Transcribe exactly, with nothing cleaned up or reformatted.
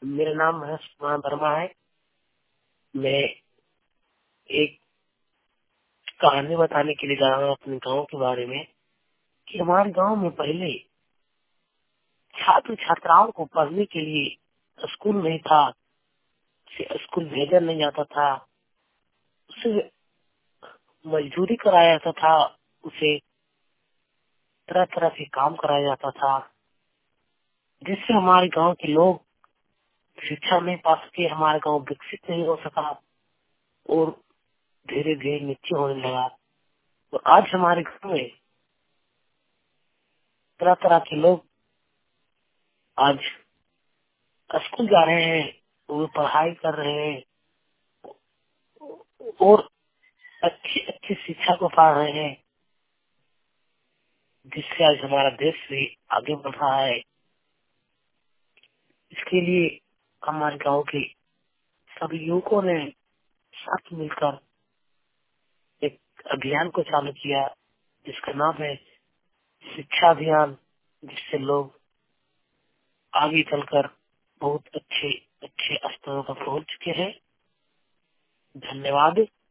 मेरा नाम है सुमान वर्मा है। मैं एक कहानी बताने के लिए जा रहा हूँ अपने गांव के बारे में कि हमारे गांव में पहले छात्र छात्राओं को पढ़ने के लिए स्कूल नहीं था, उसे स्कूल भेजा नहीं जाता था, उसे मजदूरी कराया जाता था, उसे तरह तरह के काम कराया जाता था, जिससे हमारे गांव के लोग शिक्षा नहीं पा सके। हमारा गांव विकसित नहीं हो सका और धीरे धीरे नीचे होने लगा। और आज हमारे गांव में तरह तरह के लोग आज स्कूल जा रहे हैं, वो पढ़ाई कर रहे हैं और अच्छी अच्छी शिक्षा को पा रहे हैं, जिससे आज हमारा देश भी आगे बढ़ रहा है। इसके लिए हमारे गांव के सभी युवकों ने साथ मिलकर एक अभियान को चालू किया, जिसका नाम है शिक्षा अभियान, जिससे लोग आगे चलकर बहुत अच्छे अच्छे स्तरों पर पहुंच चुके हैं। धन्यवाद।